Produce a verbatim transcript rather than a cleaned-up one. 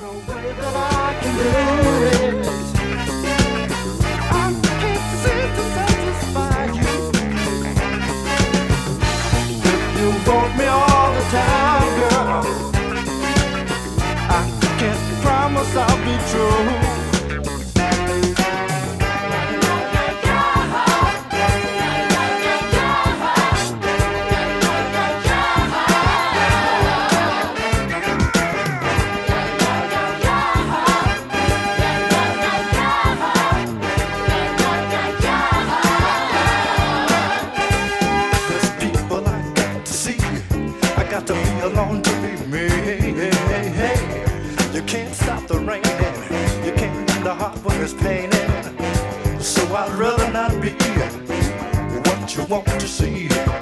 I'll be true. There's people I got to see. I got to be alone to be me. You can't stop the rain, you can't mend the heart when it's paining. So I'd rather not be what you want to see.